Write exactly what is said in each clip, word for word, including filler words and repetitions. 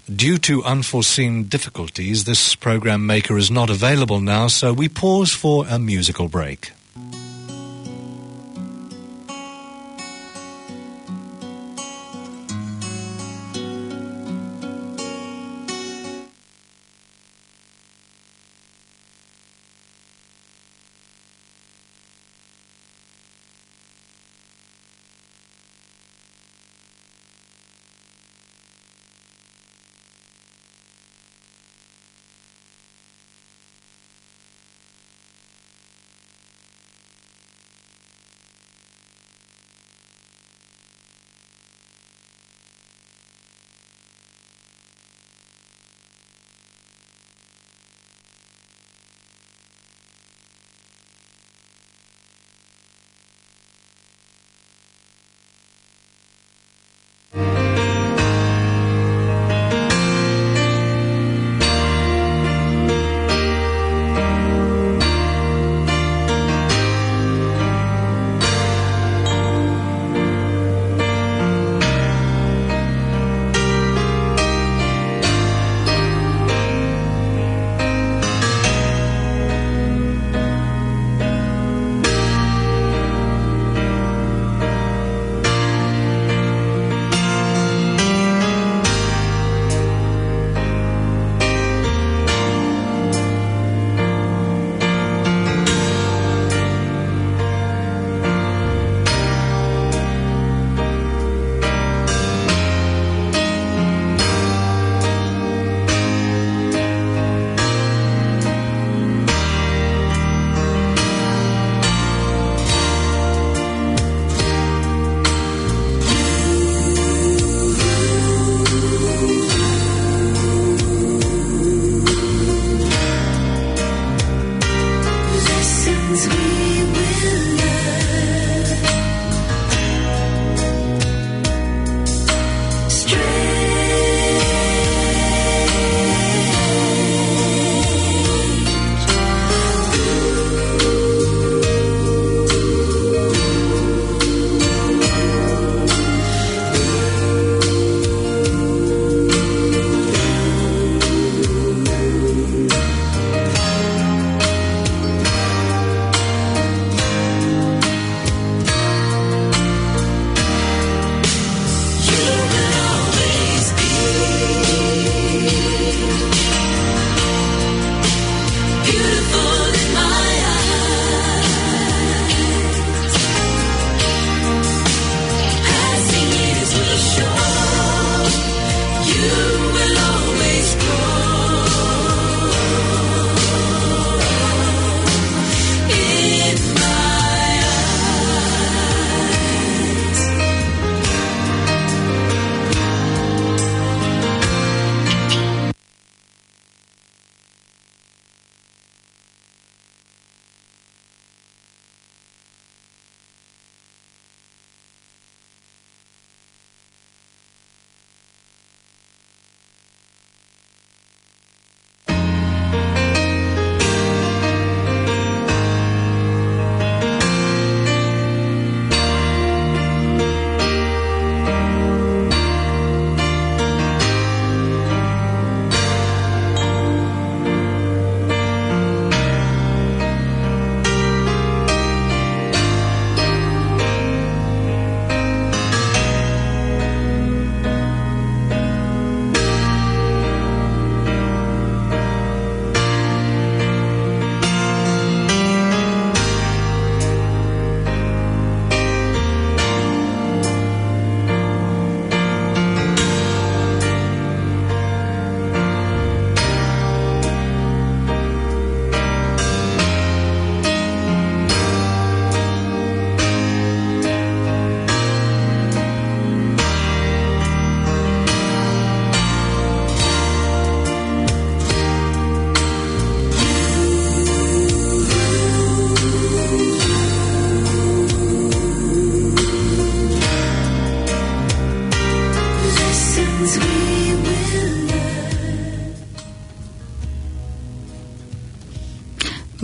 Due to unforeseen difficulties, this program maker is not available now, so we pause for a musical break.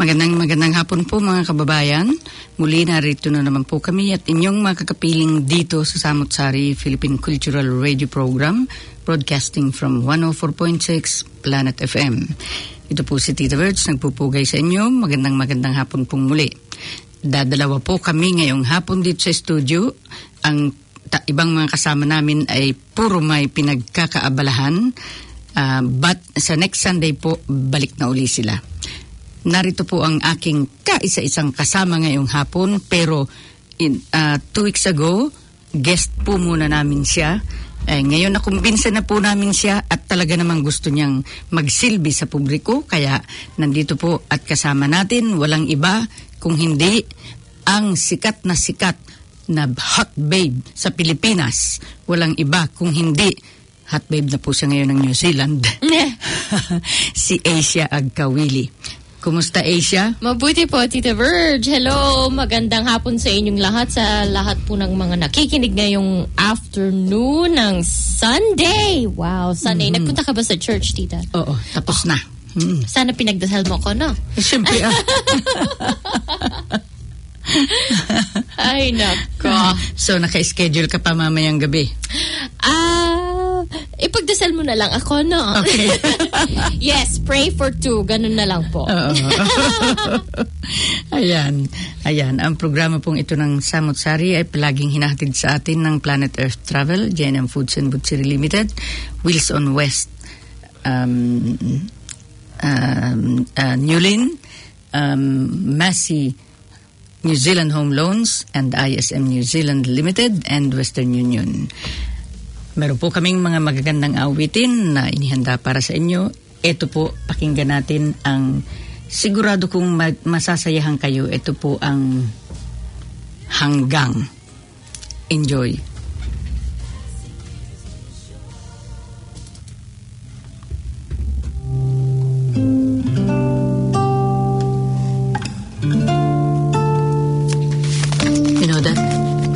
Magandang magandang hapon po mga kababayan. Muli narito na naman po kami at inyong makakapiling dito sa Samut-Sari Philippine Cultural Radio Program, broadcasting from one oh four point six Planet F M. Ito po si Tita Verge, nagpupugay sa inyo. Magandang magandang hapon pong muli. Dadalawa po kami ngayong hapon dito sa studio. Ang ta- ibang mga kasama namin ay puro may pinagkakaabalahan. Uh, but sa next Sunday po, balik na uli sila. Narito po ang aking kaisa-isang kasama ngayong hapon, pero in, uh, two weeks ago, guest po muna namin siya. Eh, ngayon nakumbinsa na po namin siya at talaga namang gusto niyang magsilbi sa publiko. Kaya nandito po at kasama natin, walang iba kung hindi ang sikat na sikat na hot babe sa Pilipinas. Walang iba kung hindi hot babe na po siya ngayon ng New Zealand. Si Asia Agkawili. Kumusta, Asia? Mabuti po, Tita Verge. Hello, magandang hapon sa inyong lahat, sa lahat po ng mga nakikinig ngayong afternoon ng Sunday. Wow, Sunday. Mm-hmm. Nagpunta ka ba sa church, Tita? Oo, tapos na. Mm. Sana pinagdasal mo ko, no? Eh, siyempre, ah. Ay, nako. So, naka-schedule ka pa mamayang gabi? Ah... Ipagdasal mo na lang ako, no? Okay. Yes, pray for two. Ganun na lang po. Ayan. Ayan. Ang programa pong ito ng Samut-Sari ay palaging hinahatid sa atin ng Planet Earth Travel, J and M Foods and Butchery Limited, Wheels on West, um, um, uh, Newlin, um, Massey New Zealand Home Loans, and I S M New Zealand Limited, and Western Union. Meron po kaming mga magagandang awitin na inihanda para sa inyo. Ito po, pakinggan natin ang sigurado kong mag- masasayahan kayo. Ito po ang Hanggang. Enjoy. You know that?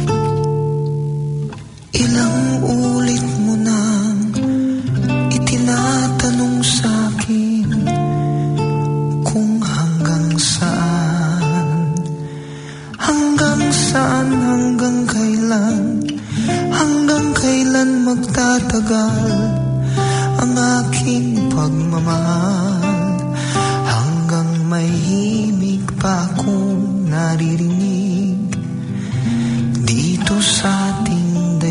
Ilang ulit mo nang itinatanong sa'kin kung hanggang saan, hanggang saan, hanggang kailan, hanggang kailan magtatagal ang aking pagmamahal, hanggang may himig pa akong naririnig dito sa ating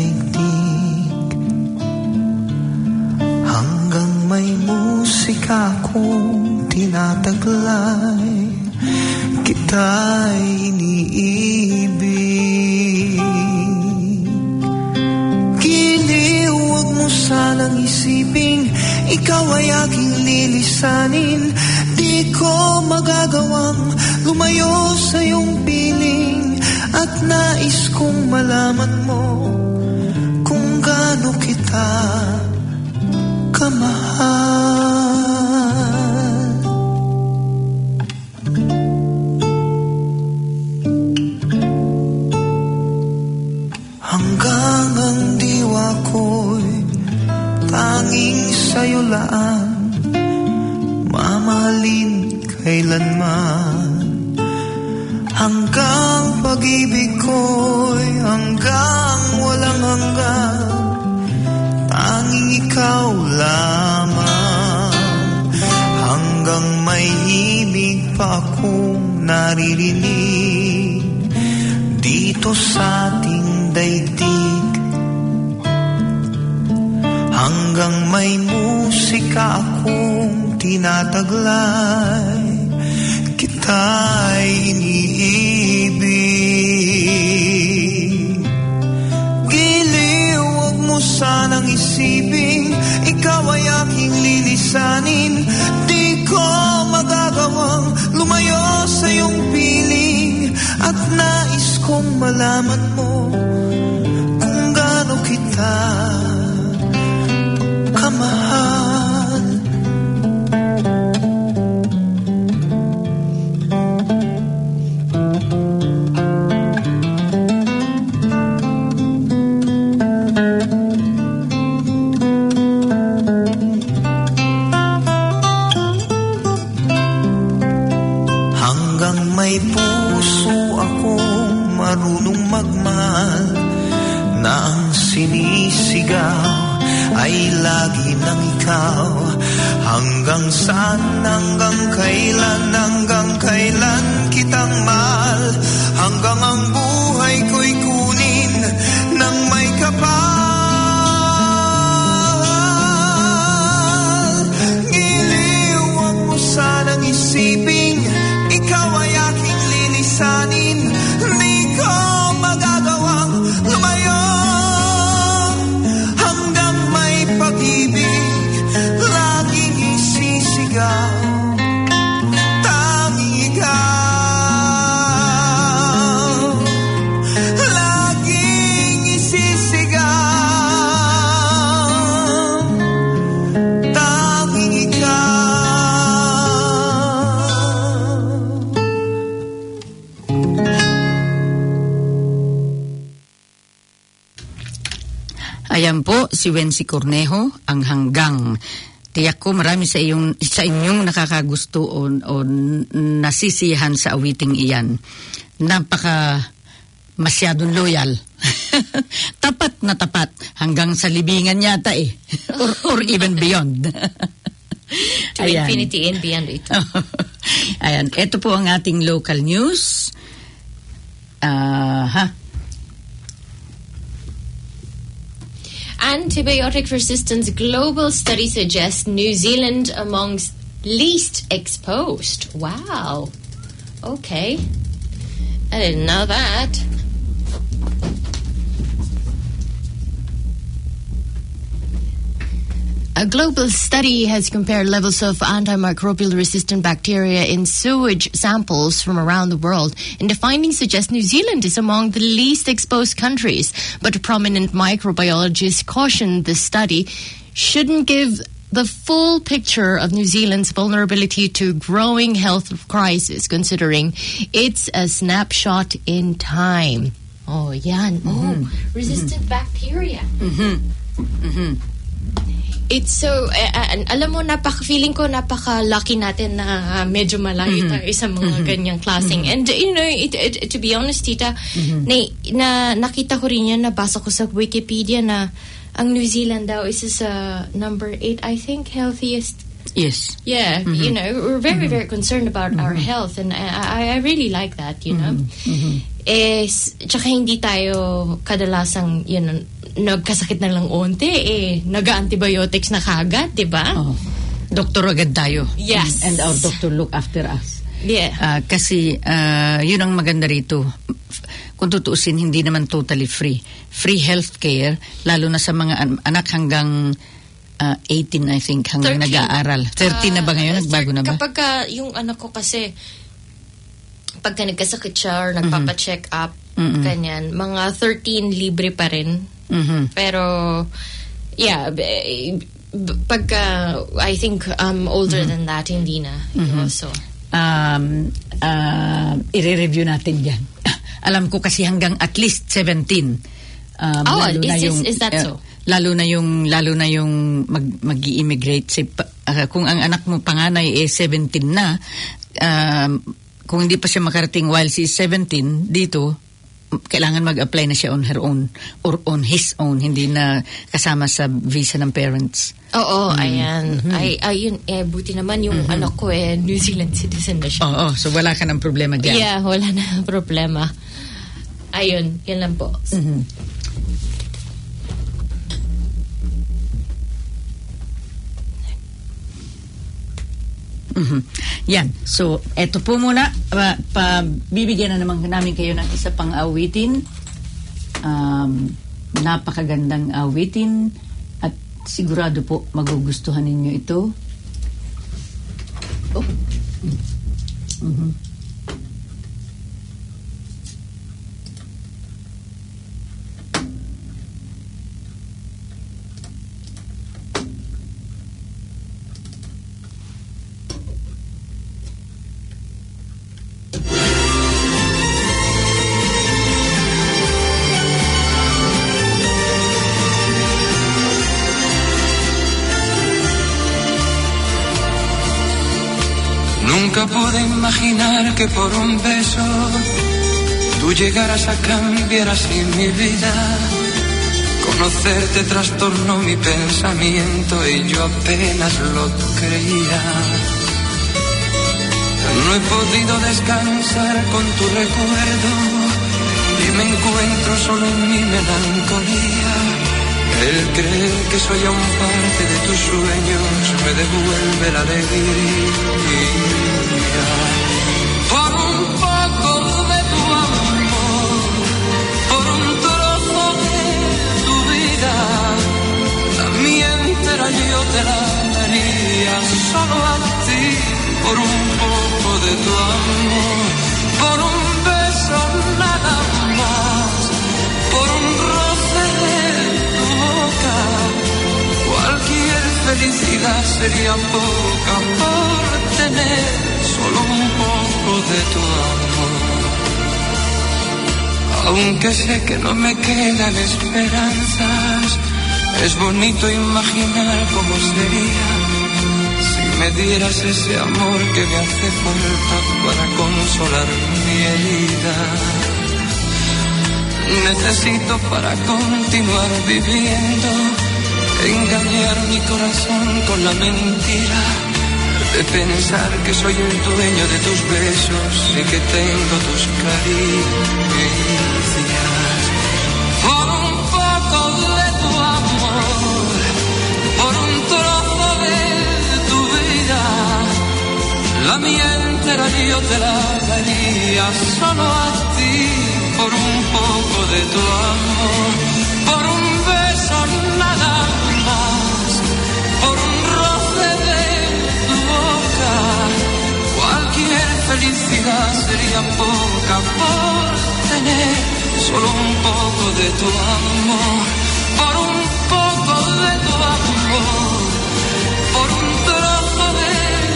may musika kong tinataglay, kita'y iniibig. Giliw, huwag mo sanang isiping ikaw ay aking lilisanin. Di ko magagawang lumayo sa iyong piling, at nais kong malaman mo kung gaano kita kamahal. Hanggang ang diwa ko'y tanging sa'yo lang, mamahalin kailanman. Hanggang pag-ibig ko'y hanggang walang hanggan, tanging ikaw lamang. Hanggang may himig pa akong naririnig dito sa ating daigdig, hanggang may musika akong tinataglay, kita'y iniibig. Giliw, huwag mo sanang isiping ikaw ay aking lilisanin. Di ko magagawang lumayo sa iyong piling, at nais kong malaman mo kung gaano kita kamahal. lagi ng ikaw. Hanggang saan, hanggang kailan, hanggang kailan kitang mahal. Hanggang ang buhay ko'y kunin ng may kapal. Giliw, wag mo sanang isiping ikaw ay aking lilisanin. Di ko magagawang lumayo hanggang may pag-ibig laging isisigaw. Tanging ikaw laging isisigaw. Tanging ikaw. Ayan po, si Wency Cornejo, ang Hanggang. Tiyak ko marami sa, iyong, sa inyong nakakagusto o, o nasisiyahan sa awiting iyan. Napaka masyadong loyal. Tapat na tapat. Hanggang sa libingan yata eh. or, or even beyond. To Ayan. infinity and beyond ito. Ayan, ito po ang ating local news. Ah, uh, ha? Antibiotic resistance global study suggests New Zealand amongst least exposed. Wow. Okay. I didn't know that. A global study has compared levels of antimicrobial resistant bacteria in sewage samples from around the world, and the findings suggest New Zealand is among the least exposed countries. But prominent microbiologists caution the study shouldn't give the full picture of New Zealand's vulnerability to growing health crisis, considering it's a snapshot in time. Oh, yan. Mm-hmm. Oh, resistant mm-hmm. bacteria. Mm-hmm. Mm-hmm. It's so, uh, uh, alam mo, napaka-feeling ko, napaka-lucky natin na uh, medyo malayo mm-hmm. tayo sa mga mm-hmm. ganyang klaseng. Mm-hmm. And, you know, it, it, to be honest, tita, mm-hmm. na, na nakita ko rin yan, nabasa ko sa Wikipedia na ang New Zealand daw is sa number eight, I think, healthiest. Yes. Yeah, mm-hmm. you know, we're very, mm-hmm. very concerned about mm-hmm. our health, and I, I really like that, you know. Mm-hmm. Eh, tsaka hindi tayo kadalasang, you know, nagkasakit na lang onte, eh, naga-antibiotics na kagad, di ba? Oh. Doktor agad tayo. Yes. And, and our doctor look after us. Yeah. Uh, kasi, uh, yun ang maganda rito. Kung tutuusin, hindi naman totally free. Free healthcare, lalo na sa mga an- anak hanggang uh, eighteen, I think, hanggang thirteen. Nag-aaral. thirteen uh, na ba ngayon? Nagbago na ba? Kapag ka, yung anak ko kasi, pagka nagkasakit siya or nagpapacheck up, mm-hmm. ganyan, mga thirteen libre pa rin. Mm-hmm. Pero, yeah, b- b- pagka, I think, um, older mm-hmm. than that, hindi na. Mm-hmm. So, um, uh, i-review natin yan. Alam ko kasi hanggang at least seventeen. Um, oh, lalo is, na yung, is, is that so? Uh, lalo na yung, lalo na yung mag, mag-i-immigrate. Si, uh, kung ang anak mo panganay eh seventeen na, um, kung hindi pa siya makarating while si seventeen dito, kailangan mag-apply na siya on her own or on his own, hindi na kasama sa visa ng parents. Oo, mm. ayan. Mm-hmm. Ay, ayun, eh, buti naman yung mm-hmm. anak ko eh, New Zealand citizen na siya. Oo, so wala ka ng problema dyan. Yeah, wala na problema. Ayun, yan lang po. Mm-hmm. Mm-hmm. Yan. So, eto po muna. Pa, pa, bibigyan na naman namin kayo ng isa pang awitin. Um, napakagandang awitin. At sigurado po magugustuhan ninyo ito. Oh. Mm-hmm. Nunca pude imaginar que por un beso tú llegaras a cambiar así mi vida. Con Conocerte trastornó mi pensamiento y yo apenas lo creía. No he podido descansar con tu recuerdo y me encuentro solo en mi melancolía. El creer que soy aún parte de tus sueños me devuelve la alegría. Por un poco de tu amor, por un trozo de tu vida, la mía entera yo te la daría solo a ti. Por un poco de tu amor, por un beso nada más, por un roce de tu boca, cualquier felicidad sería poca por tener solo un poco de tu amor. Aunque sé que no me quedan esperanzas, es bonito imaginar cómo sería me dieras ese amor que me hace falta para consolar mi herida. Necesito para continuar viviendo engañar mi corazón con la mentira de pensar que soy el dueño de tus besos y que tengo tus caricias. Por un poco de tu amor, por un trozo de la mía entera yo te la daría solo a ti. Por un poco de tu amor, por un beso nada más, por un roce de tu boca, cualquier felicidad sería poca por tener solo un poco de tu amor. Por un poco de tu amor, por un trozo de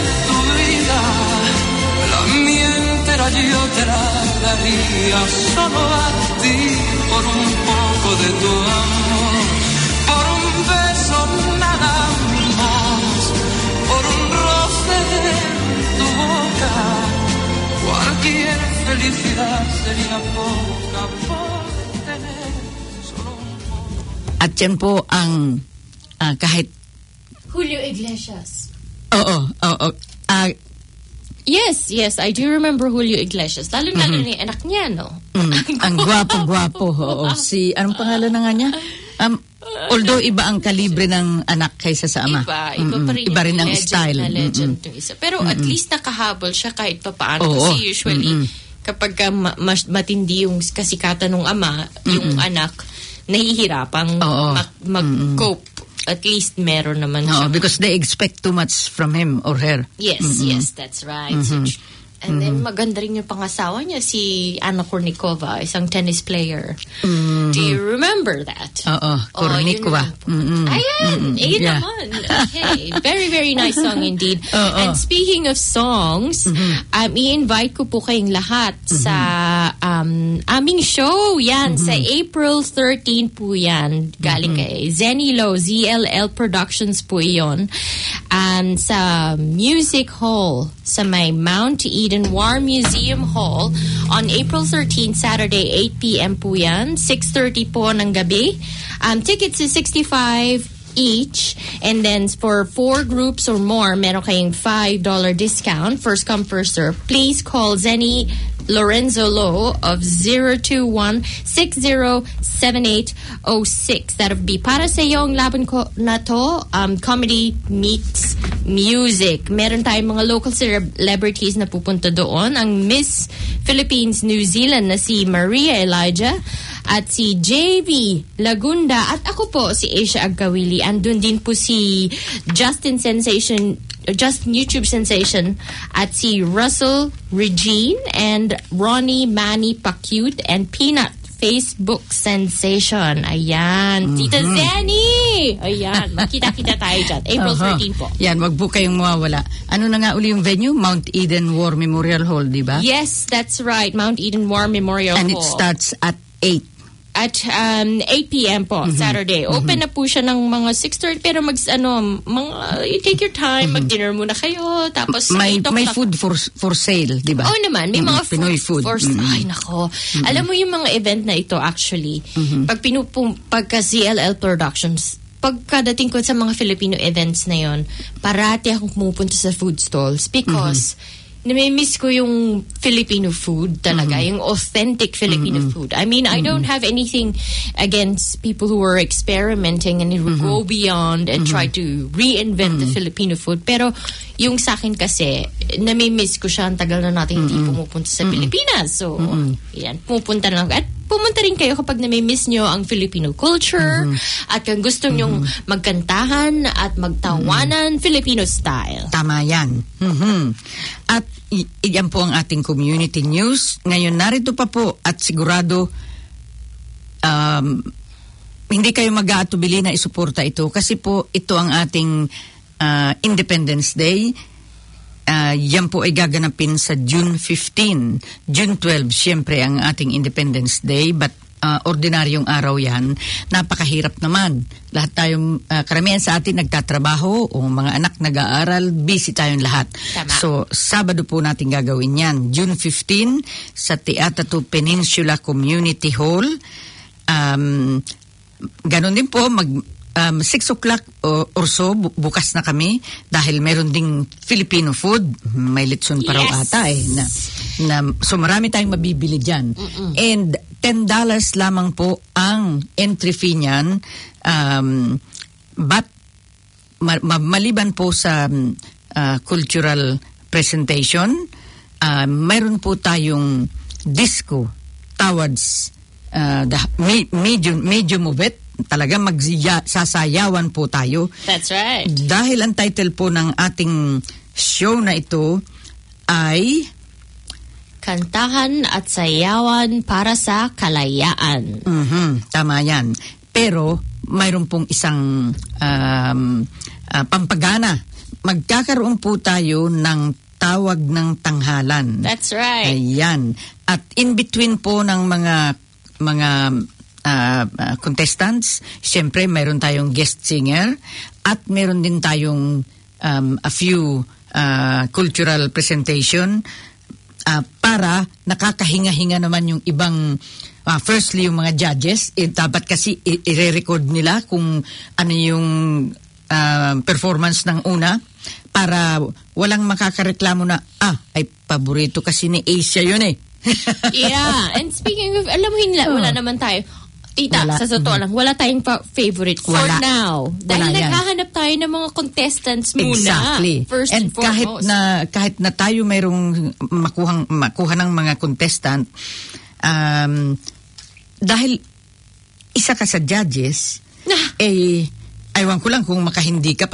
la mía entera yo te la daría solo a ti. Por un poco de tu amor, por un beso nada más, por un roce de tu boca, cualquier felicidad sería poca por tener solo un poco. At yan po ang uh, kahit Julio Iglesias. Oo, oo. Ah, Yes, yes, I do remember Julio Iglesias. Lalo-lalo mm-hmm. ni anak niya, no? Mm, ang gwapo-gwapo. Oo. Si, anong pangalan na nga niya? Um, although iba ang kalibre ng anak kaysa sa ama. Iba. Iba pa rin, iba rin ang legend style. Na legend mm-hmm. isa. Pero mm-hmm. at least nakahabol siya kahit pa paano. Oo. Kasi usually, mm-hmm. kapag ka ma- mas matindi yung kasikatan ng ama, mm-hmm. yung anak, nahihirapang mag- mag-cope. At least meron naman no, siya. Because they expect too much from him or her. Yes, mm-hmm. yes, that's right. Mm-hmm. So, and mm-hmm. then maganda rin yung pangasawa niya, si Anna Kournikova, isang tennis player. Mm-hmm. Do you remember that? Oo, Kournikova. Oh, mm-hmm. Ayan, mm-hmm. ayun yeah. naman. Okay, very, very nice song indeed. Uh-oh. And speaking of songs, mm-hmm. um, i-invite ko po kayong lahat mm-hmm. sa um, aming show. Yan, mm-hmm. sa April thirteenth po yan. Galing mm-hmm. kay Zenny Lo, Z L L Productions po yun. And sa Music Hall, sa may Mount Eden War Museum Hall on April thirteenth, Saturday, eight p.m. po yan. six thirty po ng gabi. Um, tickets is sixty-five each. And then for four groups or more, meron kayong five dollars discount. First come, first serve. Please call Zenny Lorenzo Lo of zero two one, six zero seven eight zero six. That would be para sa yung laban ko na to, um, comedy meets music. Meron tayong mga local celebrities na pupunta doon. Ang Miss Philippines New Zealand na si Maria Elijah at si J V Lagunda at ako po si Asia Agkawili. Andun din po si Justin Sensation, Justin YouTube Sensation at si Russell Regine and Ronnie Manny Pacute and Peanut Facebook Sensation. Ayan. Mm-hmm. Tita Zenny! Ayan. Makita-kita tayo dyan. April uh-huh. thirteenth po. Yan, wag po kayong mawawala. Ano na nga uli yung venue? Mount Eden War Memorial Hall, di ba? Yes, that's right. Mount Eden War Memorial and Hall. And it starts at eight. at um, eight p.m. po, mm-hmm. Saturday. Open mm-hmm. na po siya ng mga six thirty, pero mag, ano, mga, you take your time, mm-hmm. mag-dinner muna kayo, tapos may, may food for for sale, di ba? Oo naman, may mm-hmm. mga Pinoy food, food. for mm-hmm. Ay, nako. Mm-hmm. Alam mo yung mga event na ito, actually, mm-hmm. pag pinupum, pagka C L L Productions, pagkadating ko sa mga Filipino events na yon, parati akong pumupunta sa food stalls because mm-hmm. namimiss ko yung Filipino food talaga, mm-hmm. yung authentic Filipino mm-hmm. food. I mean, mm-hmm. I don't have anything against people who are experimenting and who mm-hmm. go beyond and mm-hmm. try to reinvent mm-hmm. the Filipino food. Pero yung sa akin kasi, namimiss ko siya. Ang tagal na natin mm-hmm. hindi pumupunta sa mm-hmm. Pilipinas. So, mm-hmm. yan, pumupunta na lang. At pumunta rin kayo kapag namimiss nyo ang Filipino culture mm-hmm. at kung gusto nyong mm-hmm. magkantahan at magtawanan mm-hmm. Filipino style. Tama yan. Mm-hmm. At i- yan po ang ating community news. Ngayon narito pa po at sigurado um, hindi kayo mag-aatubili na isuporta ito kasi po ito ang ating uh, Independence Day. Uh, yan po ay gaganapin sa June fifteenth. June twelfth, siyempre ang ating Independence Day, but uh, ordinaryong araw yan. Napakahirap naman. Lahat tayong, uh, karamihan sa atin nagtatrabaho o mga anak nag-aaral, busy tayong lahat. Tama. So, Sabado po natin gagawin yan. June fifteenth sa Teatro Peninsula Community Hall. Um, ganon din po, mag Um, six o'clock or, or so, bu- bukas na kami dahil meron ding Filipino food. May litson pa raw Yes. ata eh. Na, na, so marami tayong mabibili dyan. Mm-mm. And ten dollars lamang po ang entry fee niyan. Um, but ma- ma- maliban po sa uh, cultural presentation, uh, mayroon po tayong disco towards uh, the me- medium, medium of it. Talaga magsasayawan po tayo. That's right. Dahil ang title po ng ating show na ito ay Kantahan at Sayawan para sa Kalayaan. Mhm, tama yan. Pero mayroon pong isang um, uh, pampagana. Magkakaroon po tayo ng tawag ng tanghalan. That's right. Ayan. At in between po ng mga mga Uh, uh, contestants, siyempre mayroon tayong guest singer at mayroon din tayong um, a few uh, cultural presentation uh, para nakakahinga-hinga naman yung ibang uh, firstly yung mga judges eh, dapat kasi i- i-record nila kung ano yung uh, performance ng una para walang makakareklamo na ah, ay paborito kasi ni Asia yun eh. Yeah, and speaking of, alam mo hindi, Oh. wala naman tayo. Tita, Wala. sa totoo lang, wala tayong pa- favorite for Wala. now. Dahil Wala yan. naghahanap tayo ng mga contestants muna. Exactly. First and and kahit foremost. na kahit na tayo mayroong makuhang makuha ng mga contestant, um, dahil isa ka sa judges, eh aywan ko lang kung makahindi ka pa.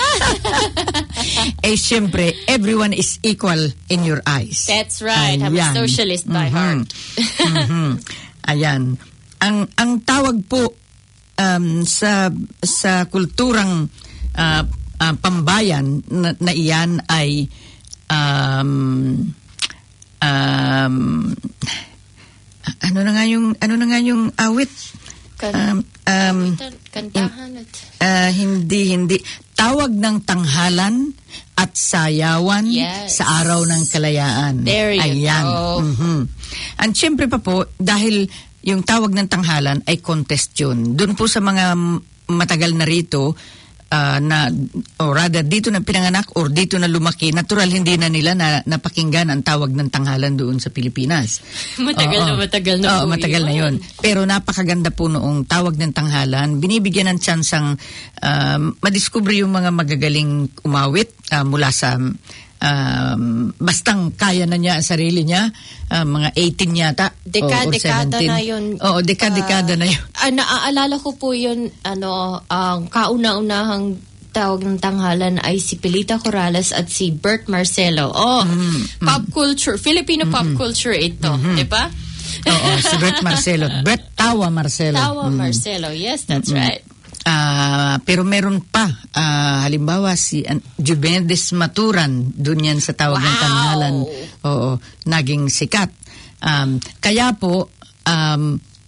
Eh siyempre, everyone is equal in your eyes. That's right. I'm a Ayan. socialist by Mhm. heart. Mhm. Ayan. Ang ang tawag po um, sa sa kulturang uh, uh, pambayan na, na iyan ay um, um, ano na nga yung ano na nga yung awit Kan- um, um, Kantahan at... uh, hindi hindi tawag ng tanghalan at sayawan Yes. sa araw ng kalayaan. There you Ayan. go. Mhm. And syempre pa po dahil yung tawag ng tanghalan ay contest yun. Doon po sa mga matagal na rito uh, na or rather dito na pinanganak or dito na lumaki, natural hindi na nila na napakinggan ang tawag ng tanghalan doon sa Pilipinas. Matagal Oo. na matagal na Oo, po matagal na yun. Pero napakaganda po noong tawag ng tanghalan. Binibigyan ng tsansang um, madiskubre yung mga magagaling umawit uh, mula sa um, bastang kaya na niya ang sarili niya, uh, mga eighteen yata. Deka, o, or dekada seventeen. na yun. Oo, deka-dekada Ah, na yun. ah, naaalala ko po yun, ano, ang kauna-unahang tawag ng tanghalan ay si Pilita Corrales at si Bert Marcelo. Oh, pop culture, Filipino pop culture ito, di ba? Oo, si Bert Marcelo. Bert Tawa Marcelo. Tawa Mm. Marcelo, yes, that's right. Ah, pero meron pa, ah, halimbawa si uh, Juvendes Maturan, dun yan sa tawag ng Wow! tanghalan. Oo, naging sikat. Um, kaya po, um,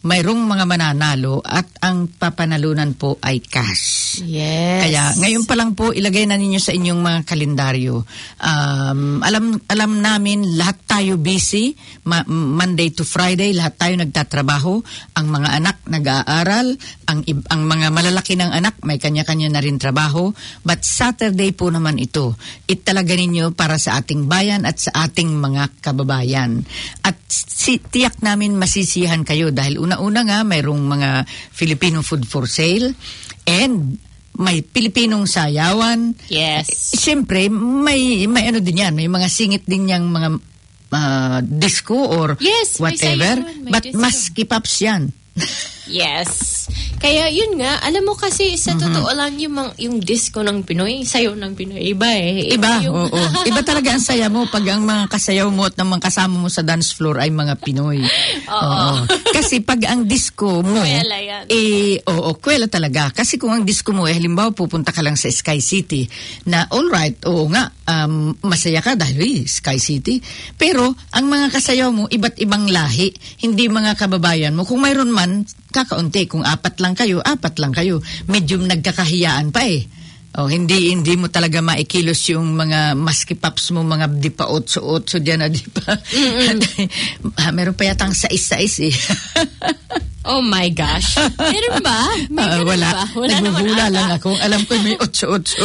mayroong mga mananalo at ang papanalunan po ay cash. Yes. Kaya ngayon pa lang po ilagay na ninyo sa inyong mga kalendaryo. Um, alam alam namin lahat tayo busy, ma- Monday to Friday lahat tayo nagtatrabaho, ang mga anak nag-aaral, ang ang mga malalaki ng anak may kanya-kanya na rin trabaho, but Saturday po naman ito. Italaga ninyo para sa ating bayan at sa ating mga kababayan. At si, tiyak namin masisiyahan kayo dahil una-una nga mayroong mga Filipino food for sale and may Pilipinong sayawan. Yes. Siyempre, may may ano din yan, may mga singit din yang mga uh, disco or yes, whatever. May may but disco. maski pops yan. Yes. Kaya yun nga, alam mo kasi sa Mm-hmm. totoo lang yung, mga- yung disco ng Pinoy, sayo ng Pinoy, iba eh. Iba, yung... oo. Iba talaga ang saya mo pag ang mga kasayaw mo at ng mga kasama mo sa dance floor ay mga Pinoy. Oo. Kasi pag ang disco mo, Kwela yan. eh, oo, kwela talaga. Kasi kung ang disco mo, eh, halimbawa pupunta ka lang sa Sky City, na alright, oo nga, um, masaya ka dahil eh, Sky City. Pero ang mga kasayaw mo, iba't ibang lahi, hindi mga kababayan mo. Kung mayroon man, kakaunti. Kung apat lang kayo, apat lang kayo. Medyo nagkakahiyaan pa eh. Oh, hindi hindi mo talaga maikilos yung mga maskipaps mo, mga di pa otso-otso dyan na di pa. Ah, meron pa yatang sais-sais eh. Oh my gosh. Meron ba? May Ah, ganun wala. ba? Wala naman Naghuhula ata. lang ako. Alam ko may otso-otso.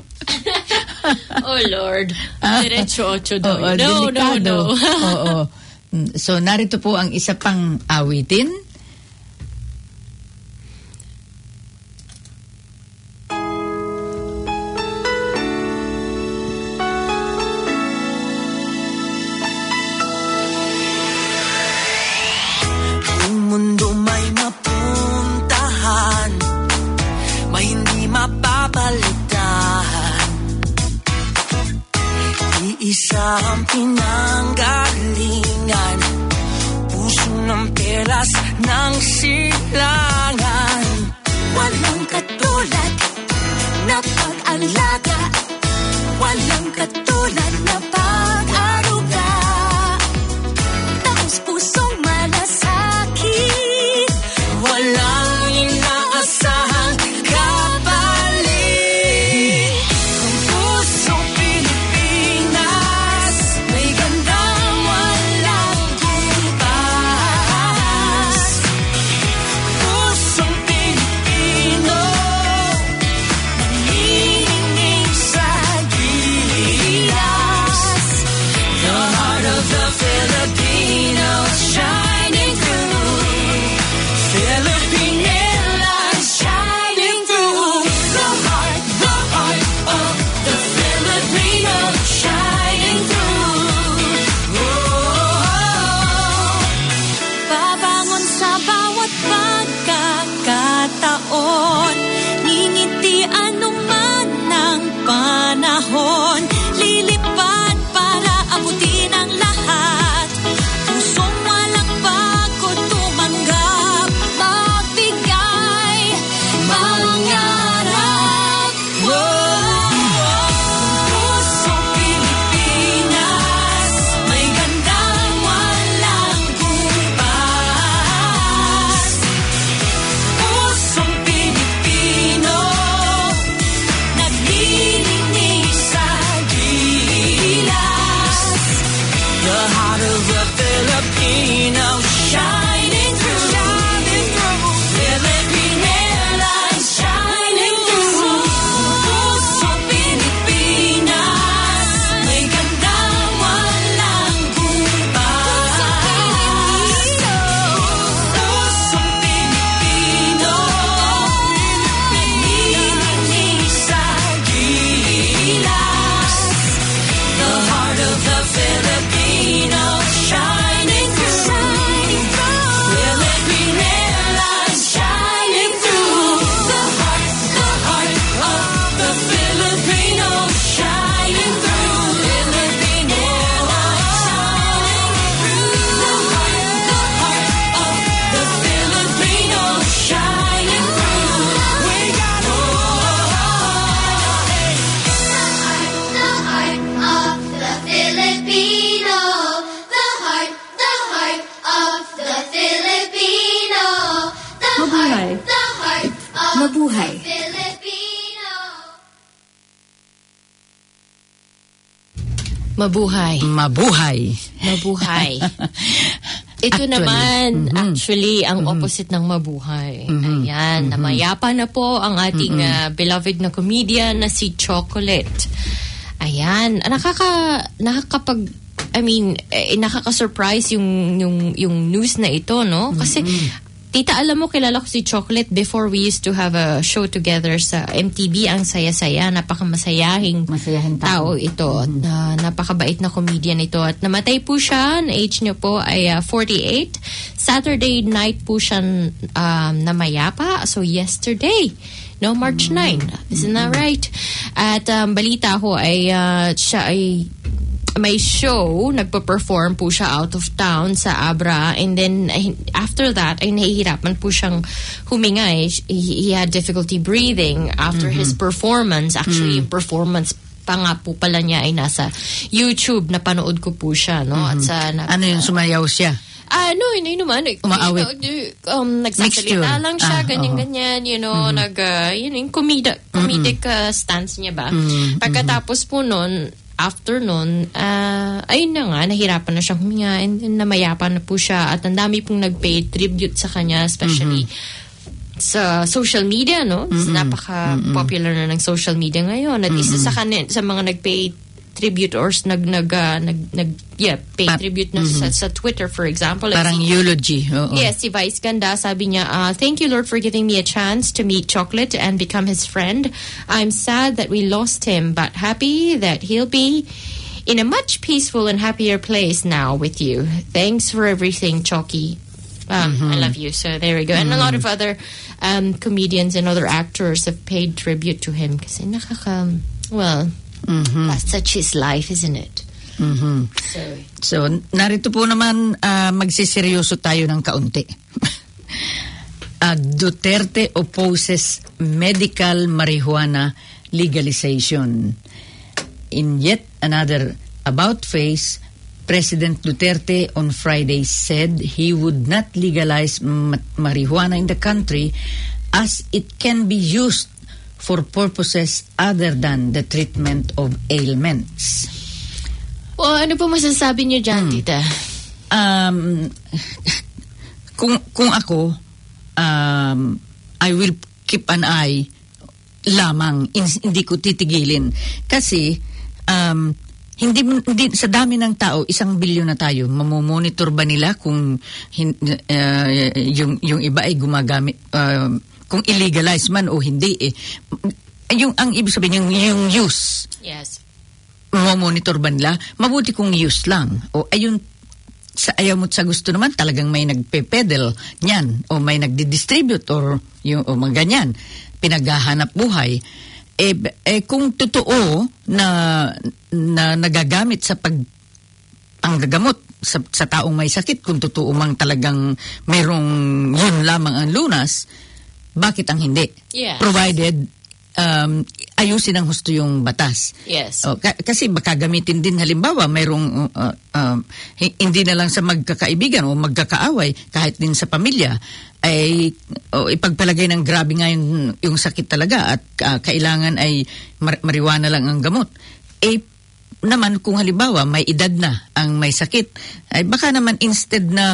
Oh Lord. Diretso ocho daw. Oo, no, no, delikado. no. Oo. Mm, so, narito po ang isa pang awitin. Ang mundo may mapuntahan, may hindi mapapalitan. Iisa ang pinanggalingan, puso ng peras ng silangan. Walang katulad na pag-alaga, walang katulad na pag-aruga. Tapos pusong malasakit, walang inaasahang kapalit. Ang pusong Pilipinas, may gandang walang tumbas. Pusong Pilipino, nanginginig sa gilas. The heart of the Filipinos shining through. Filipinella shining through. The heart, the heart of the Filipino shining through. Oh, babangon sa bawat pagkakataon, ngingiti anuman ng panahon, lilipad para abutin ang lahat. Pusong walang bago tumanggap, magbigay, mangarap. Pusong Pilipinas, may gandang walang kumpas. Pusong Pilipino, naglilinis sa Mabuhay. Mabuhay. Mabuhay. Mabuhay. Ito Actually. naman, Mhm. actually, ang opposite ng mabuhay. Mhm. Ayan, Mhm. namayapa na po ang ating Mhm. uh, beloved na comedian na si Chocolate. Ayan, nakaka, nakakapag, I mean, eh, nakaka-surprise yung, yung, yung news na ito, no? Kasi, tita, alam mo, kilala ko si Chocolate before we used to have a show together sa M T V. Ang saya-saya, napakamasayahing Masayahin tao ito. At na, napakabait na comedian ito. At namatay po siya, ang age niya po ay uh, forty-eight. Saturday night po siya um, namayapa. So, yesterday. No, March ninth. Isn't that right? At um, balita ko ay uh, siya ay may show, nagpa-perform po siya out of town sa Abra, and then uh, after that ay nahihirapan po siyang huminga. Eh. He, he had difficulty breathing after mm-hmm. his performance. Actually, mm. yung performance pa nga po pala niya ay nasa YouTube. Napanood ko po siya, no? Mm-hmm. At sa, na, ano yung sumayaw siya? Ah, no, hindi naman. Umaawit. Um, nagsasalita Mixture. lang siya, Ah, ganyan-ganyan, you know, Mm-hmm. nag, uh, yun, yung comedic, comedic uh, stance niya ba? Mm-hmm. Pagkatapos po nun, after nun, uh, ayun na nga, nahirapan na siyang huminga, and then namayapa na po siya, at ang dami pong nag-pay tribute sa kanya, especially sa social media, no? Mm-hmm. Napaka-popular na ng social media ngayon. At isa sa kanin, sa mga nag-pay tribute or nag nag uh, nag, nag yeah pay Pa- tribute na sa, sa Twitter, for example. Like Parang si, eulogy. Oo. yes, si Vice Ganda, sabi niya, uh, thank you, Lord, for giving me a chance to meet Chocolate and become his friend. I'm sad that we lost him, but happy that he'll be in a much peaceful and happier place now with you. Thanks for everything, Chocky. Um, I love you. So there we go. And a lot of other um, comedians and other actors have paid tribute to him kasi nakaka, well, Mhm. that's such his life, isn't it? Mhm. So, So, narito po naman, uh, magsiseryoso tayo ng kaunti. uh, Duterte opposes medical marijuana legalization. In yet another about-face, President Duterte on Friday said he would not legalize ma- marijuana in the country as it can be used for purposes other than the treatment of ailments. well, ano po masasabi niyo dyan, tita? Um, kung kung ako, um, I will keep an eye lamang, in- hindi ko titigilin. Kasi, um, hindi, hindi sa dami ng tao, isang bilyon na tayo, mamomonitor ba nila kung hin, uh, yung, yung iba ay gumagamit, uh, kung illegalize man o hindi eh. Yung, ang ibig sabihin, yung, yung use, Yes. mamonitor ba nila? Mabuti kung use lang. O ayun, sa ayaw mo sa gusto naman, talagang may nagpe-pedal niyan, o may nagdi-distribute, or yung, o mga ganyan, pinaghahanap buhay. Eh, eh kung totoo na, na nagagamit sa pag panggagamot sa, sa taong may sakit, kung totoo mang talagang mayroong yun lamang ang lunas, bakit ang hindi? Yes. Provided um, ayusin ang husto yung batas. Yes. O, ka- kasi baka gamitin din halimbawa mayroong uh, uh, hindi na lang sa magkakaibigan o magkakaaway, kahit din sa pamilya ay o, ipagpalagay ng grabe nga yung, yung sakit talaga at uh, kailangan ay mar- marijuana lang ang gamot. Eh naman kung halimbawa may edad na ang may sakit, ay baka naman instead na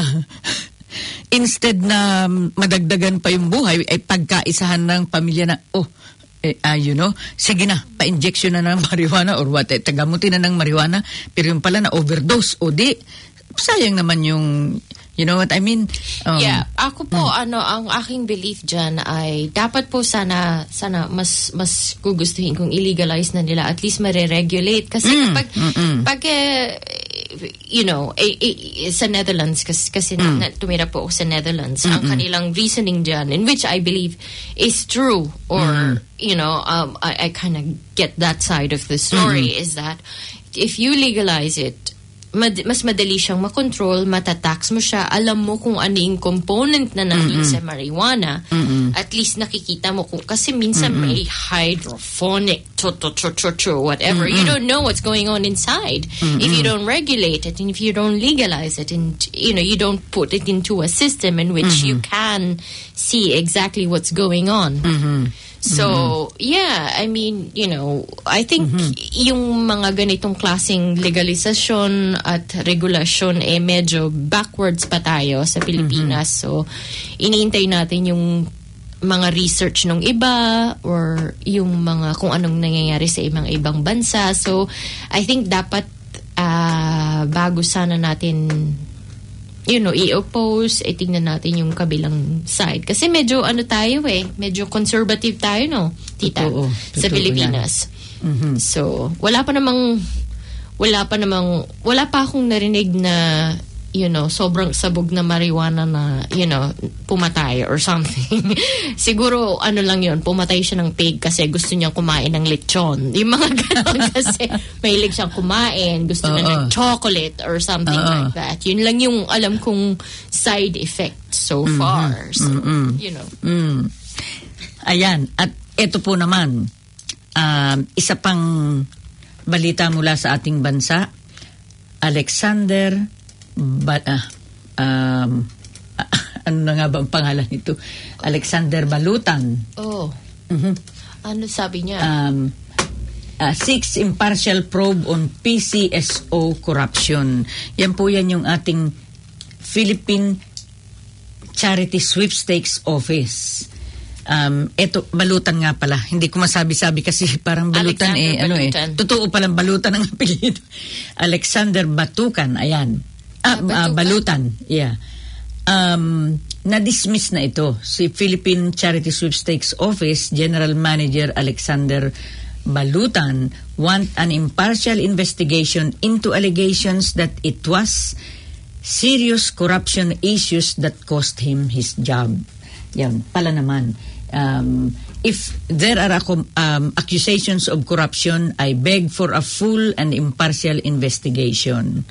instead na madagdagan pa yung buhay, ay pagkaisahan ng pamilya na, oh, eh, uh, you know, sige na, pa-injection na ng marijuana or what, eh, tagamutin na ng marijuana, pero yung pala na overdose, o di, sayang naman yung, you know what I mean? Um, Yeah, ako po, ano, ang aking belief dyan ay dapat po sana, sana mas, mas gugustuhin kung illegalize na nila, at least mare-regulate. Kasi Mm, kapag, mm-mm. pag, eh, you know, eh, eh, sa Netherlands, kasi, kasi Mm. na, tumira po ako sa Netherlands, ang kanilang reasoning dyan, in which I believe is true, or, you know, um, I, I kind of get that side of the story, is that if you legalize it, Mad- mas madali siyang makontrol, matatax mo siya, alam mo kung ano yung component na nandun sa marijuana, at least nakikita mo kung, kasi minsan may hydrophonic, to, to, to, to, to, whatever. You don't know what's going on inside if you don't regulate it, and if you don't legalize it, and you know, you don't put it into a system in which you can see exactly what's going on. So, mm-hmm. yeah, I mean, you know, I think mm-hmm. yung mga ganitong klaseng legalisasyon at regulasyon eh medyo backwards pa tayo sa Pilipinas. Mm-hmm. So, iniintay natin yung mga research ng iba or yung mga kung anong nangyayari sa ibang ibang bansa. So, I think dapat uh, bago sana natin you know, i-oppose, eh, tingnan natin yung kabilang side. Kasi medyo ano tayo eh, medyo conservative tayo, no, tita, totoo, sa totoo Pilipinas. Mm-hmm. So, wala pa namang, wala pa namang, wala pa akong narinig na, you know, sobrang sabog na marijuana na, you know, pumatay or something. Siguro, ano lang yun, pumatay siya ng pig kasi gusto niyang kumain ng lechon. Yung mga ganon kasi mahilig siyang kumain, gusto uh-uh. na ng chocolate or something uh-uh. like that. Yun lang yung alam kong side effect so mm-hmm. far. So, mm-hmm. you know. Mm. Ayan. At ito po naman, um, isa pang balita mula sa ating bansa, Alexander But, uh, um, uh, ano na nga ba ang pangalan nito? Alexander Balutan. Oh. Mm-hmm. Ano sabi niya? Um, uh, six impartial probe on P C S O corruption. Yan po yan yung ating Philippine Charity Sweepstakes Office. Um, eto, Balutan nga pala. Hindi ko masabi-sabi kasi parang Balutan Alexander eh, ano Balutan. eh. Totoo palang Balutan ang apelyido. Alexander Batukan, ayan. Ah, uh, Balutan, yeah. Um, na-dismiss na ito. Si Philippine Charity Sweepstakes Office General Manager Alexander Balutan want an impartial investigation into allegations that it was serious corruption issues that cost him his job. Yan, pala naman. Um, if there are um, accusations of corruption, I beg for a full and impartial investigation.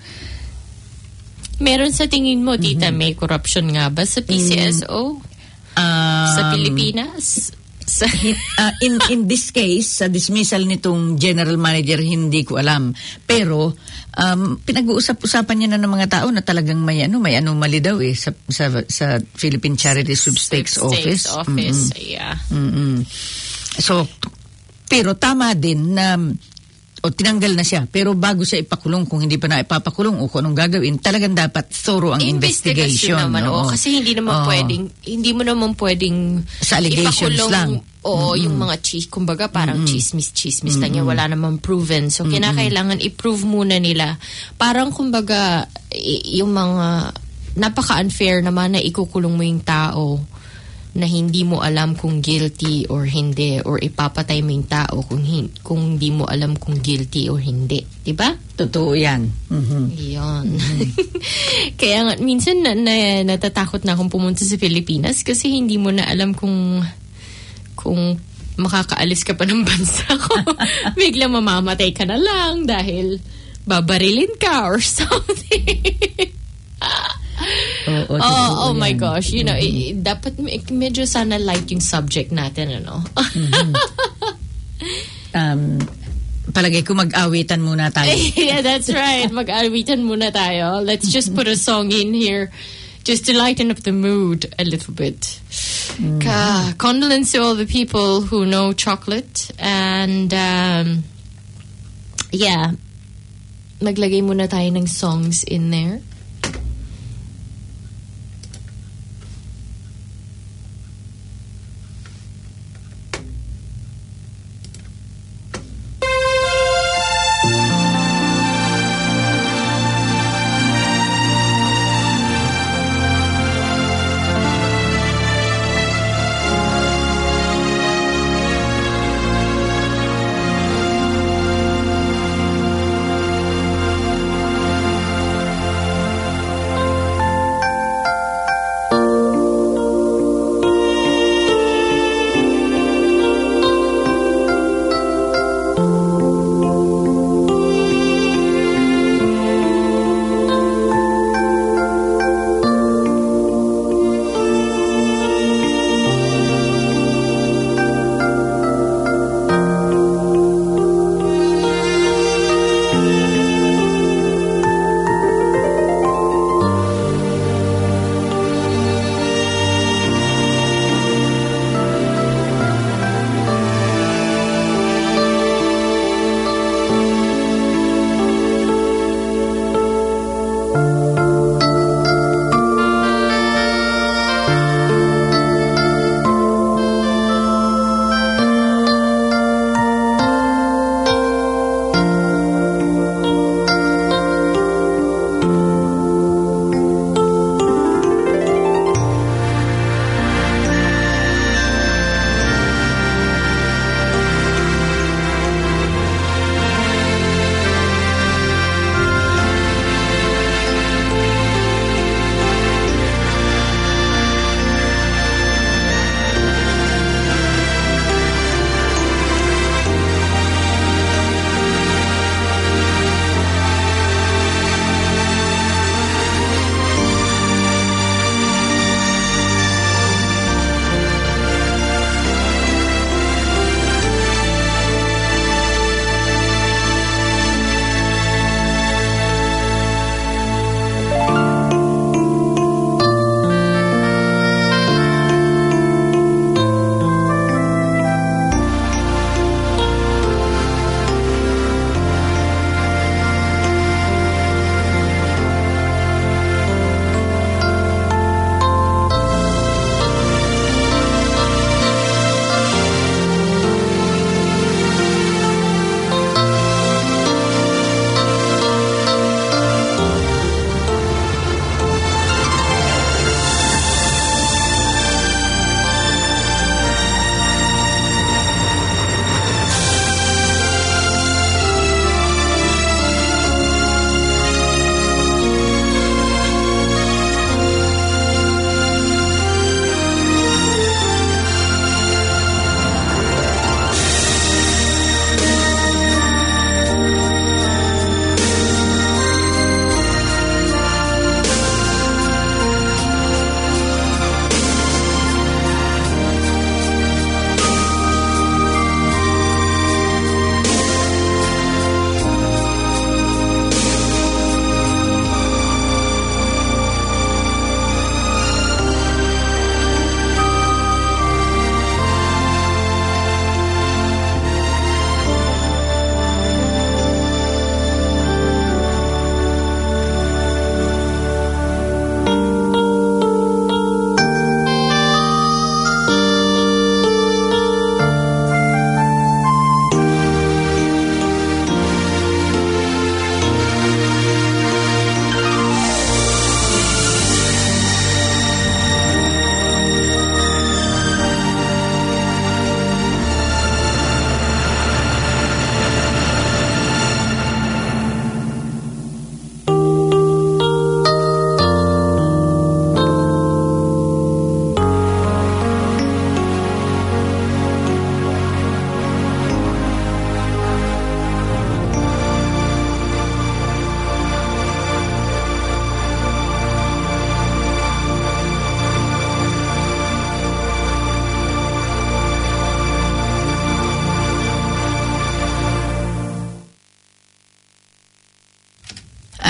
Meron sa tingin mo, tita, mm-hmm. may corruption nga ba sa P C S O? Um, sa Pilipinas? Sa uh, in in this case, sa dismissal nitong general manager, hindi ko alam. Pero um, pinag-uusap-usapan niya na ng mga tao na talagang may ano, may anomaly daw eh sa sa, sa Philippine Charity Sweepstakes Office. Office, mm-hmm. yeah. Mm-hmm. So, pero tama din na o tinanggal na siya, pero bago siya ipakulong, kung hindi pa na ipapakulong o kung anong gagawin, talagang dapat thorough ang investigation. Naman, no? Kasi hindi naman oh. pwedeng, hindi mo naman pwedeng sa allegations ipakulong, lang. Oo, mm-hmm. yung mga cheese, kumbaga parang mm-hmm. chismis-chismis mm-hmm. lang yan, wala namang proven. So, mm-hmm. kinakailangan i-prove muna nila. Parang kumbaga, yung mga, napaka-unfair naman na ikukulong mo yung tao na hindi mo alam kung guilty or hindi, or ipapatay mo yung tao kung, hin- kung hindi mo alam kung guilty or hindi. Diba? Totoo yan. Mm-hmm. Yan. Mm-hmm. Kaya nga, minsan na, na, natatakot na akong pumunta sa Pilipinas kasi hindi mo na alam kung kung makakaalis ka pa ng bansa ko. Biglang mamamatay ka na lang dahil babarilin ka or something. Oh, oh, oh, oh my gosh, you know, mm-hmm. eh, dapat medyo sana light yung subject natin, ano? mm-hmm. um, palagay ko mag-awitan muna tayo. Yeah, that's right. Mag-awitan muna tayo. Let's just put a song in here just to lighten up the mood a little bit. Mm-hmm. Ka- condolence to all the people who know chocolate. And, um, yeah, maglagay muna tayo ng songs in there.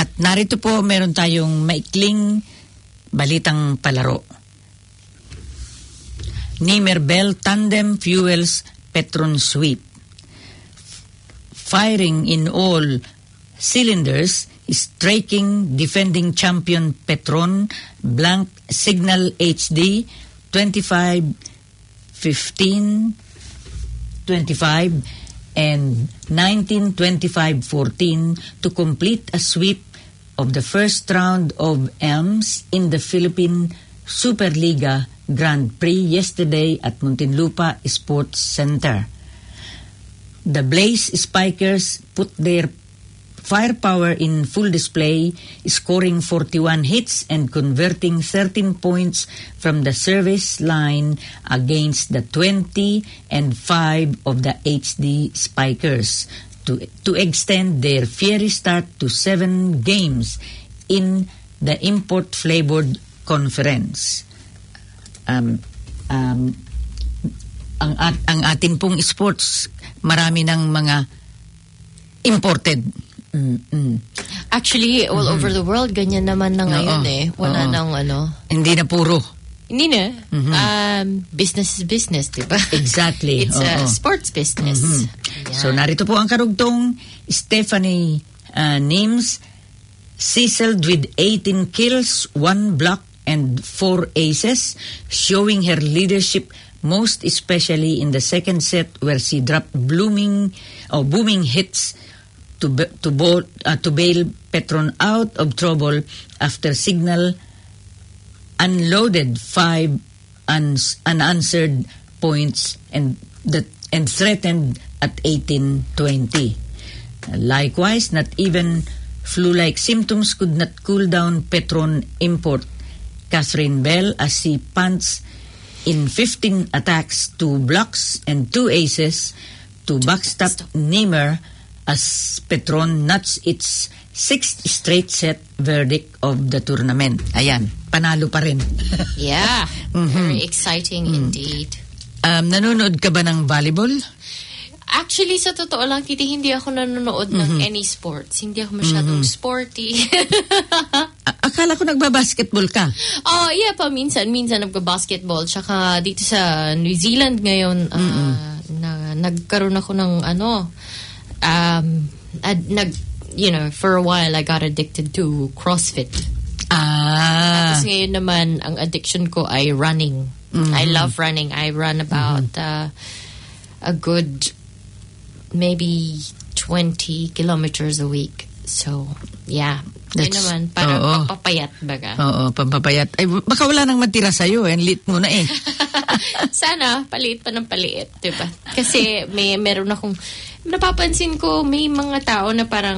At narito po, meron tayong maikling balitang palaro. Nimerbel Tandem Fuels Petron Sweep. Firing in all cylinders, striking defending champion Petron Blank Signal H D twenty-five fifteen twenty-five and nineteen twenty-five fourteen to complete a sweep of the first round of E M S in the Philippine Superliga Grand Prix yesterday at Muntinlupa Sports Center. The Blaze Spikers put their firepower in full display, scoring forty-one hits and converting thirteen points from the service line against the twenty and five of the H D Spikers to, to extend their fiery start to seven games in the import-flavored conference. Um, um, ang, at, ang atin pong sports, marami ng mga imported. Mm-mm. Actually, all mm-hmm. over the world, ganyan naman na ngayon Oo. eh. Wala Oo. nang ano. Hindi na puro. Hindi na. Mm-hmm. Um, business is business, diba? Exactly. It's a Oo. sports business. Mm-hmm. Yeah. So, narito po ang karugtong Stephanie uh, Nims, sizzled with eighteen kills, one block, and four aces, showing her leadership most especially in the second set where she dropped blooming or booming hits to to, bowl, uh, to bail Petron out of trouble after Signal unloaded five uns, unanswered points and that and threatened at eighteen twenty. Likewise, not even flu-like symptoms could not cool down Petron import Catherine Bell as she punts in fifteen attacks, two blocks and two aces to backstop Niemer as Petron nuts its sixth straight set verdict of the tournament. Ayan, panalo pa rin. Yeah, mm-hmm. very exciting mm. indeed. Um, nanonood ka ba ng volleyball? Actually, sa totoo lang, Kitty, hindi ako nanonood mm-hmm. ng any sports. Hindi ako masyadong mm-hmm. sporty. A- akala ko nagbabasketball ka. Oh, yeah pa, minsan. Minsan nagbabasketball. Tsaka dito sa New Zealand ngayon, mm-hmm. uh, na, nagkaroon ako ng ano, um, ad, nag, you know, for a while, I got addicted to CrossFit. Ah. Tapos ngayon naman, ang addiction ko ay running. Mm-hmm. I love running. I run about mm-hmm. uh, a good maybe twenty kilometers a week. So, yeah. Yun naman, parang oo. Pampapayat baga. Oo, pampapayat. Ay, baka wala nang matira sa'yo eh. Lit mo na eh. Sana, paliit pa ng paliit, diba? Kasi may meron akong, napapansin ko, may mga tao na parang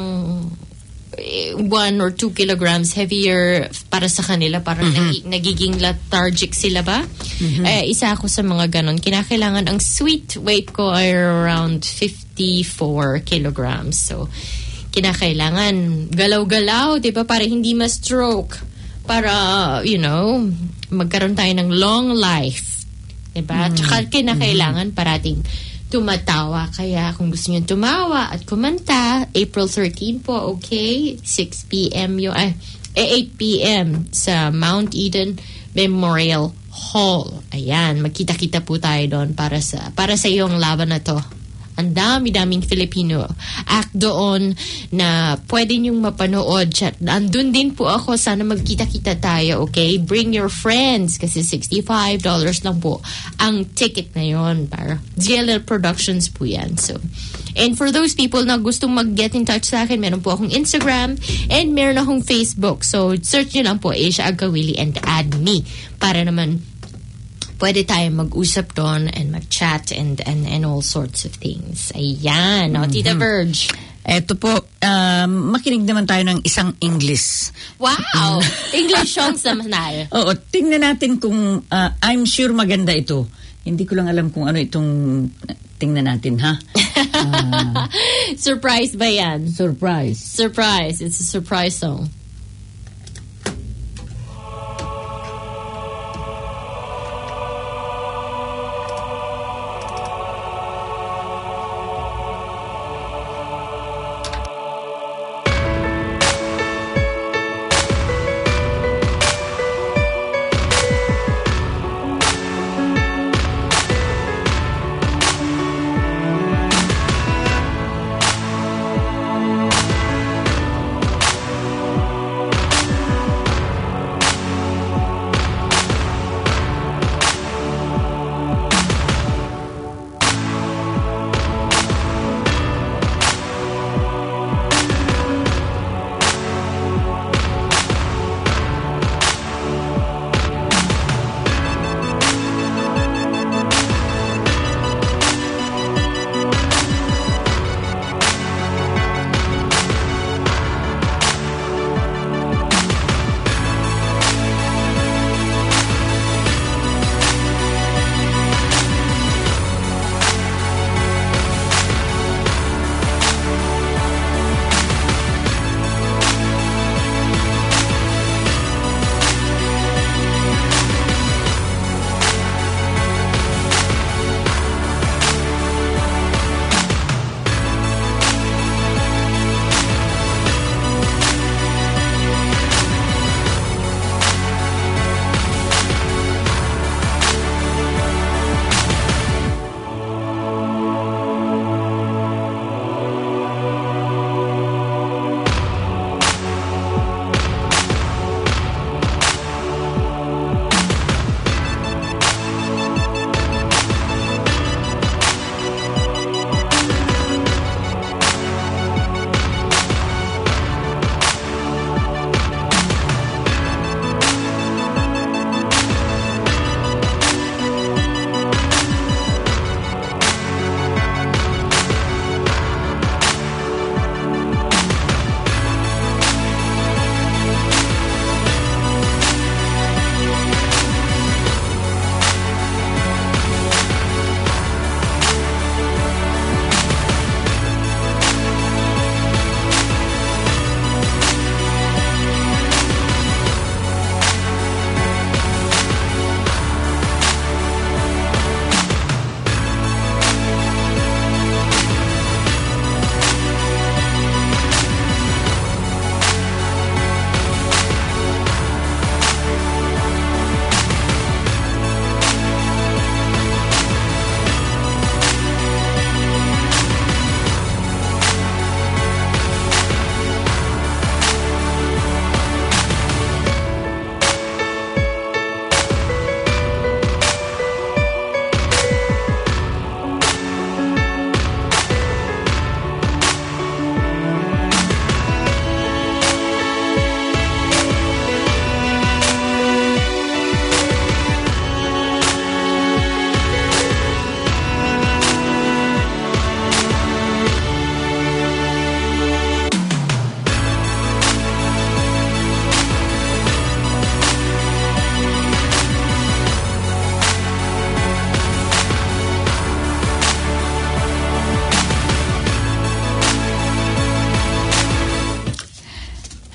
one or two kilograms heavier para sa kanila. Parang mm-hmm. nag- nagiging lethargic sila ba? Mm-hmm. Eh, isa ako sa mga ganon. Kinakailangan, ang sweet weight ko ay around fifty-four kilograms. So, kinakailangan galaw-galaw, di ba? Para hindi ma-stroke. Para, you know, magkaroon tayo ng long life. Di ba? Mm-hmm. Tsaka kinakailangan parating tumatawa. Kaya kung gusto niyo tumawa at kumanta, April thirteenth po, okay? six p.m. yung, ay, eight p.m. sa Mount Eden Memorial Hall. Ayan, magkita-kita po tayo doon para sa para sa iyong laban na to. Ang dami-daming Filipino act doon na pwede niyong mapanood. Andun din po ako. Sana magkita-kita tayo, okay? Bring your friends kasi sixty-five dollars lang po ang ticket na yon para G L L Productions po yan. So, and for those people na gustong mag-get in touch sa akin, meron po akong Instagram and meron akong Facebook. So, search nyo lang po Asia Agawili and add me para naman pwede tayo mag-usap doon and mag-chat and, and and all sorts of things. Ayan. Mm-hmm. O, Tita Verge. Eto po, um, makinig naman tayo ng isang English. Wow! English songs naman tayo. Oo, tingnan natin kung, uh, I'm sure maganda ito. Hindi ko lang alam kung ano itong tingnan natin, ha? Uh, surprise ba yan? Surprise. Surprise. It's a surprise song.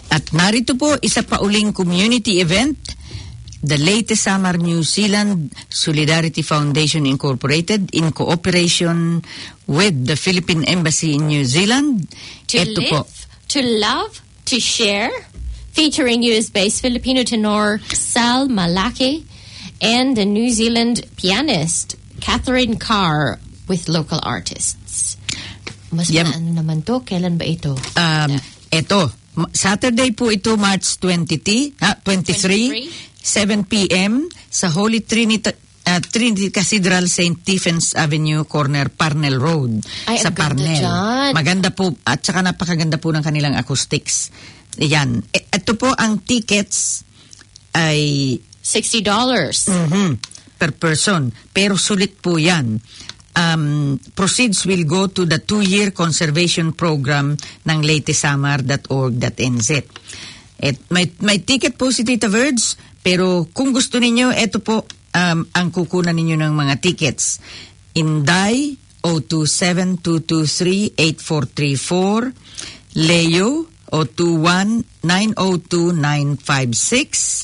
At narito po, isa pa uling community event, the Leyte Samar New Zealand Solidarity Foundation Incorporated in cooperation with the Philippine Embassy in New Zealand. To Ito live, po. to love, to share, featuring U S-based Filipino tenor Sal Malaki and the New Zealand pianist Catherine Carr with local artists. Mas Yep. ano naman to? Kailan ba ito? Um, ito, Saturday po ito, March twentieth, ah, twenty-three, seven p.m. sa Holy Trinity, uh, Trinity Cathedral, Saint Stephen's Avenue, corner Parnell Road. Ay, sa ang ganda Parnell. dyan. Maganda po, at saka napakaganda po ng kanilang acoustics. Yan. E, ito po ang tickets ay sixty dollars. mhm, per person. Pero sulit po yan. Um, proceeds will go to the two-year conservation program ng leyte samar dot org dot n z. Et may, may ticket po si Tita Verge, pero kung gusto ninyo, ito po um, ang kukunan ninyo ng mga tickets. Inday, zero two seven two two three eight four three four, Leo, zero two one nine zero two nine five six,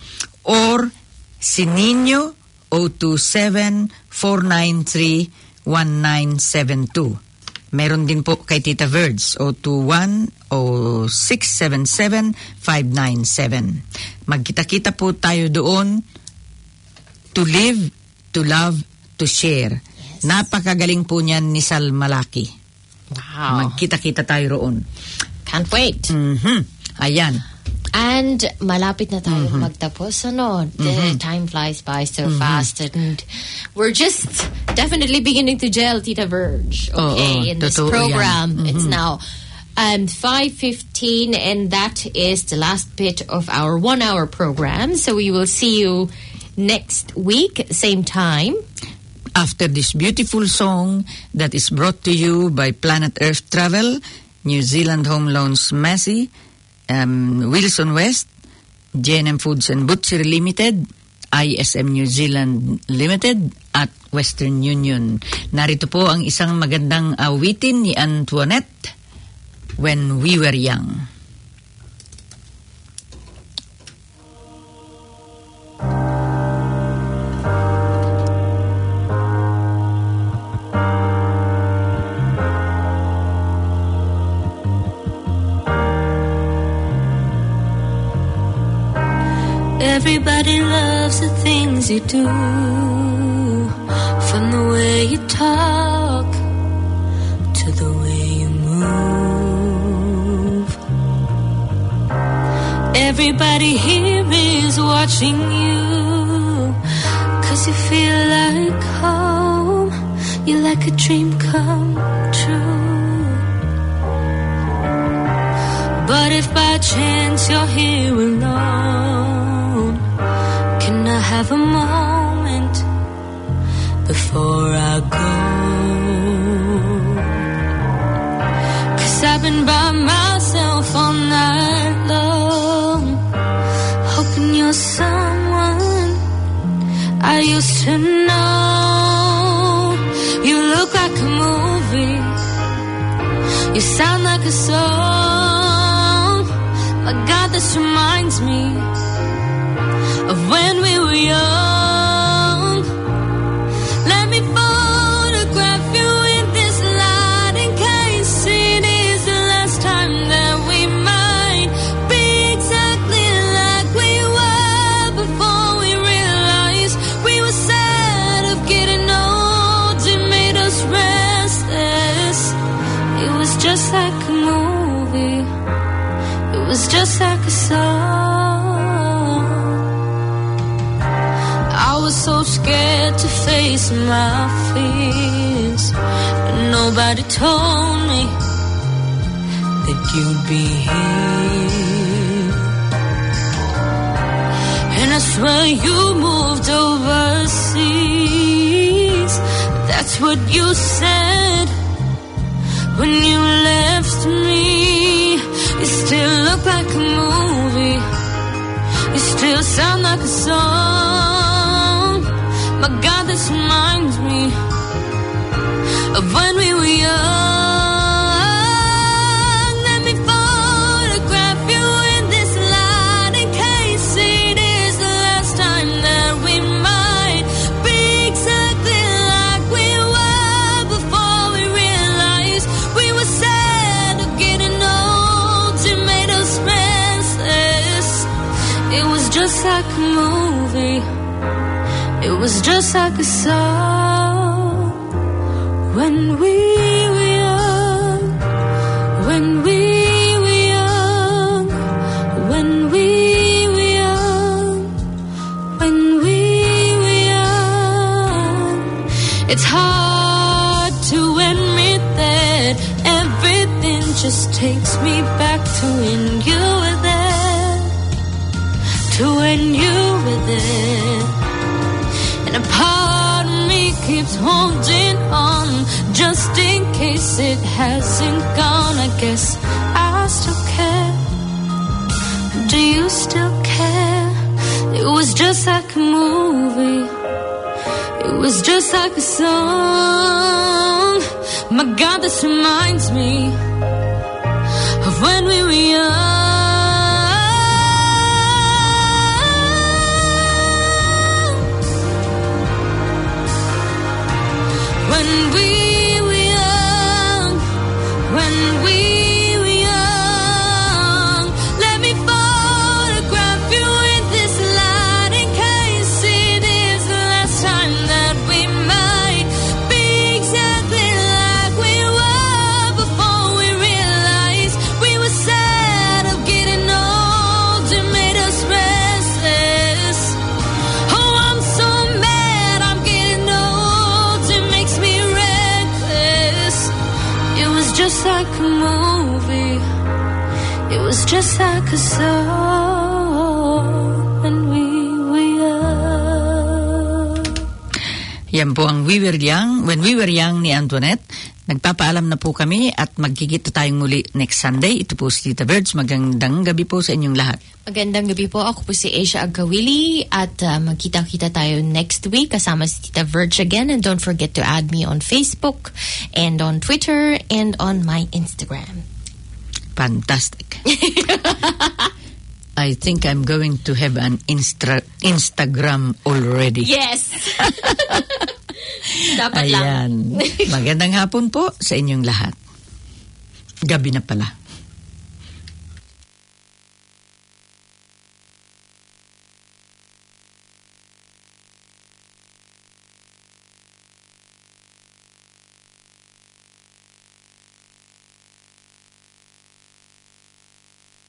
or Sinino, zero two seven four nine three one nine seven two. Meron din po kay Tita Verge, zero two one zero six seven seven five nine seven. Magkita-kita po tayo doon. To live, to love, to share. Yes. Napakagaling po niyan ni Sal Malaki. Wow. Magkita-kita tayo roon. Can't wait. Mhm. Ayan. And malapit na tayo magtapos. Ano, the time flies by so fast, and we're just definitely beginning to gel, Tita Verge. Oo, Okay, in this totoo program, yan. it's now um, five fifteen, and that is the last bit of our one-hour program. So we will see you next week, same time. After this beautiful song that is brought to you by Planet Earth Travel, New Zealand Home Loans Massey, um, Wilson West, J and M Foods and Butchery Limited, I S M New Zealand Limited, at Western Union. Narito po ang isang magandang awitin ni Antoinette, When We Were Young. Everybody loves the things you do, from the way you talk to the way you move. Everybody here is watching you, 'cause you feel like home. You're like a dream come true. But if by chance you're here alone, can I have a moment before I go? 'Cause I've been by myself all night long, hoping you're someone I used to know. You look like a movie, you sound like a song. My God, this reminds me of when we were young. Let me photograph you in this light, in case it is the last time that we might be exactly like we were before we realized we were sad of getting old. It made us restless. It was just like a movie, it was just like a song. I was so scared to face my fears, but nobody told me that you'd be here. And I swear you moved overseas. That's what you said when you left me. You still look like a movie, you still sound like a song. My God, this reminds me of when we were young. Let me photograph you in just like a movie. It was just like a song. When we were young, when we were young, when we were young, when we were young. It's hard to admit that everything just takes me back to when you were there, to when you were there. And a part of me keeps holding on, just in case it hasn't gone. I guess I still care. Do you still care? It was just like a movie. It was just like a song. My God, this reminds me of when we were young. When we were young, when we were young, let me photograph you with this light in case it is the last time that we might be exactly like we were before we realized we were sad of getting old. It made us restless. Oh, I'm so mad I'm getting old. It makes me reckless. It was just like a movie. It was just like a song when we were young. Yan po ang We Were Young, When We Were Young ni Antoinette. Nagpapaalam na po kami at magkikita tayong muli next Sunday. Ito po si Tita Verge. Magandang gabi po sa inyong lahat. Magandang gabi po. Ako po si Asia Agawili at uh, magkita-kita tayo next week kasama si Tita Verge again. And don't forget to add me on Facebook and on Twitter and on my Instagram. Fantastic. I think I'm going to have an Instra- Instagram already. Yes! Dapat lang. Ayan. Magandang hapon po sa inyong lahat. Gabi na pala.